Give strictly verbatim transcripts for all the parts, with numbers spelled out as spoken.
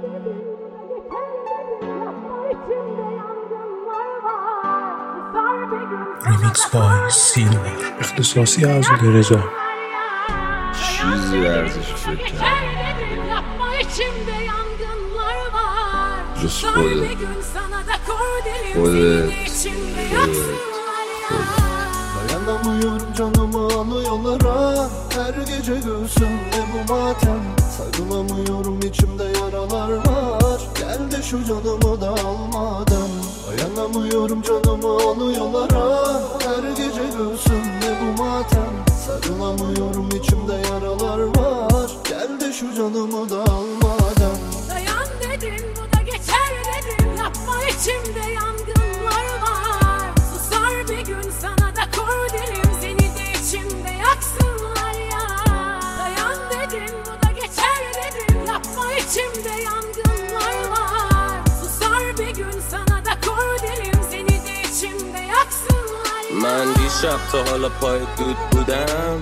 Remix by Silver اختصاصی از رضا. چیزی ارزش فکر کردم جز خودت خودت Dayanamıyorum canımı alıyorlara her gece göğsümde bu matem. Sarılamıyorum içimde yaralar var. Gel de şu canımı da almadan. Dayanamıyorum canımı alıyorlara her gece göğsümde bu matem. Sarılamıyorum içimde yaralar var. Gel de şu canımı da almadan. Dayan dedim bu da geçer dedim. Yapma içimde yangınlar var. Susar bir gün sana da kor derim. Seni de içimde yaksınlar ya. Dayan dedim bu da geçer dedim. Yapma içimde yangınlar var. Susar bir gün sana da kor derim. Seni de içimde yaksınlar ya. من دیشب تا حالا پای دود بودم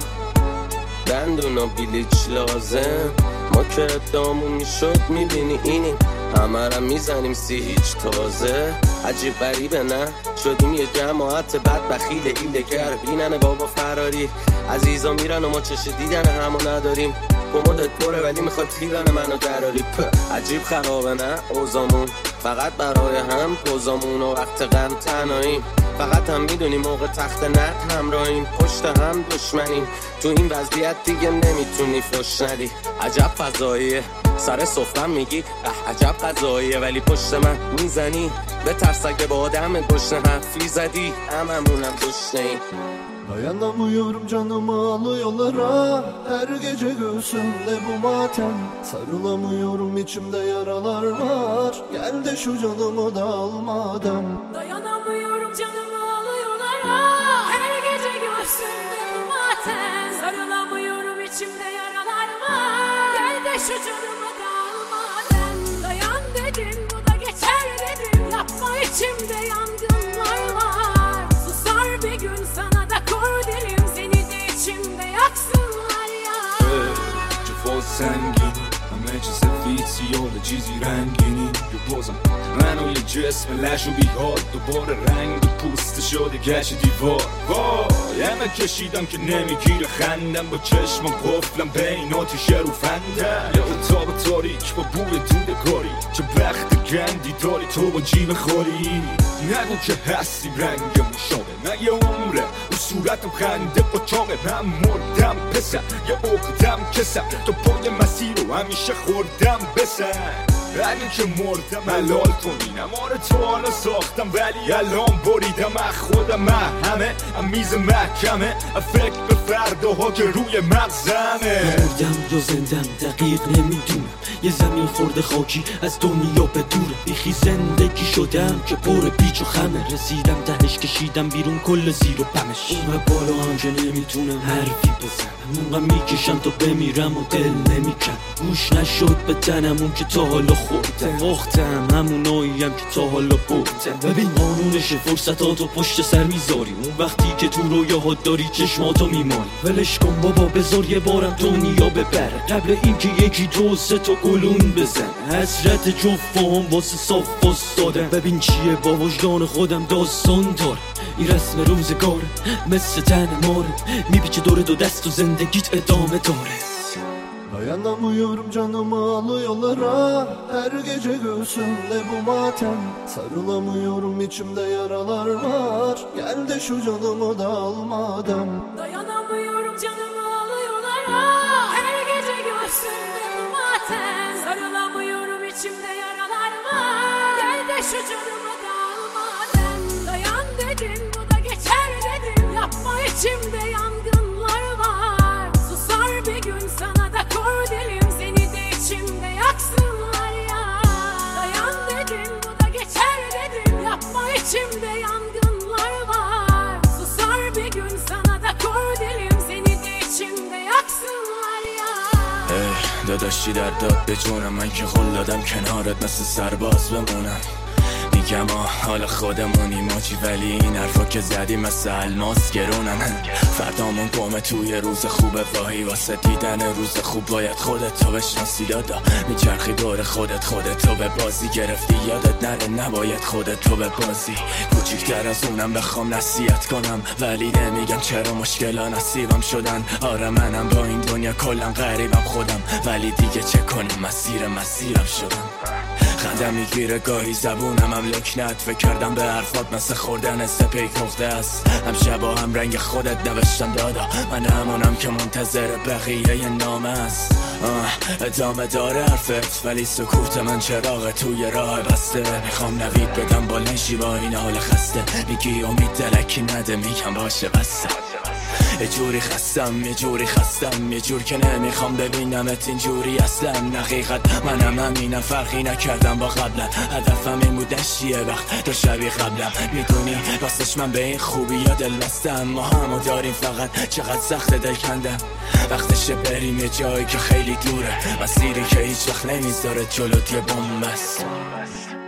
دندون و بلیچ لازم ما که ادامون میشد میبینی اینیم همه را میزنیم سی هیچ تازه عجیب غریبه نه شدیم یه جماعت بد بخیل ایلگر بینن بابا فراری عزیزا میرن و ما چش دیدن همو نداریم کمدت پره ولی میخواد تیرن منو دراری عجیب خرابه نه اوزامون فقط برای هم پوزامون و وقت غم تنهاییم فقط هم میدونیم موقع تخت نت همراهیم پشت هم دشمنیم تو این وضعیت دیگه نمیتونی فش ندی عجب فضاییه سر سفرم میگی اه عجب قضاییه ولی پشت من میزنی به ترس اگه با آدم گشنه حرفی زدی هممونم گشنه‌ایم Dayanamıyorum canımı alıyorlara her gece göğsümde bu matem. Sarılamıyorum içimde yaralar var. Gel de şu canımı da almadan. Dayanamıyorum canımı alıyorlara her gece göğsümde bu matem. Sarılamıyorum içimde yaralar var. Gel de şu canımı da almadan. Dayan dedim bu da geçer dedim. Yapma içimde yangınlar var. Susar bir gün sana da kor derim. Seni de içimde yaksınlar ya. جفا سنگینی همه چیز فیتسیال چیزی رنگینی یه بازم منو یه جسم لش و بیحال دوباره رنگ پوست شده گشت دیوار وای همه کشیدم که نمیگیره خندم با چشمم قفلم بین آتیش رو فندم یه اتاق تاریک با بوی دودگاری چه بخت گندی داری تو با جیب خوری نگو که هستی رنگم شامه نه یه عمره رو صورتم خنده با چاقه من مردم پسر یه عقدم کسم تو پای مسیر رو همیشه خوردم بسن اگه که مردم حلال کنینم آره تو حالا ساختم ولی الان بریدم از خودم من همه میز محکمه فکر به فرداها که روی مغزمه مردم یا زندم دقیق نمیدونم یه زمین خورده خاکی از دنیا به دوره بیخی زندگی شدم که پر پیچ و خمه رسیدم تهش کشیدم بیرون کل زیر و پمش اون بالا هم که نمیتونم حرفی بزنم اونقدر میکشم تا بمیرم و دل نمیکن گوش نشد به تنم اون که تا حالا خوردم باختم هموناییم که تا حالا بردم ببین قانونش فرصتاتو پشت سر میذاری اون وقتی که تو رویاها داری چشماتو میمانی ولش کن بابا بذار یه بارم دنیا ببره قبل اینکه یکی دو سه تا گلون بزن حسرت جفام واسه صاف واسدادم ببین چیه با وجدان خودم داستان داره این رسم روزگاره مثل تن ماره میپیچه دور دو دست و زندگیت ادامه داره Dayanamıyorum canımı alıyorlara her gece göğsümde bu matem. Sarılamıyorum içimde yaralar var. Gel de şu canımı da almadan. Dayanamıyorum canımı alıyorlara her gece göğsümde bu matem. Sarılamıyorum içimde yaralar var. Gel de şu canımı da almadan. Dayan dedim bu da geçer dedim. Yapma içimde yangınlar var. Susar bir gün sana da kor derim. Seni de içimde yaksınlar ya. Dayan dedim bu da geçer dedim. Yapma içimde yangınlar var. Susar bir gün sana da kor derim. Seni de içimde yaksınlar ya. داداشی در داد به جونم من که قول دادم کنارت مثل سرباز بمونم میگم آه حال خودمونی ماجی، ولی این حرفا که زدی مثل الماس گرونن. فردامون گمه توی روز خوبه، واهی واسه دیدن روز خوب باید خودت تو بشناسی دادا. میچرخی دور خودت، خودت تو به بازی گرفتی یادت نره نباید خودت تو به بازی. کوچیکتر از اونم بخوام نصیحت کنم، ولی نمیگم چرا مشکلا نصیبم شدن. آره منم با این دنیا کلا غریبم خودم، ولی دیگه چه کنم مسیر مسیرم شدم. خندم میگیره گاهی زبونم هم لکنت، فکر کردم به حرفات مثل خوردن سپیک نقطه است. هم شبا هم رنگ خودت نوشتم دادا، من همونم که منتظر بقیه نامه است. ادامه داره حرفت ولی سکوت من چراغ توی راه بسته. میخوام نوید بدم با لنشی با این حال خسته، میگی امید دلکی نده میگم باشه بسته. یه جوری خستم یه جوری خستم یه جور که نمیخوام ببینمت اینجوری اصلا. حقیقت منم همینم فرقی نکردم با قبلا، هدفم این بود نشیه وقت تو شبیه قبلم. میدونی راستش من به این خوبی یا دل بستم، ما همو داریم فقط چقدر سخت دل کندم. وقتشه بریم یه جایی که خیلی دوره، مسیری که هیچ وقت نمیذاره جلوت یه بوم بس.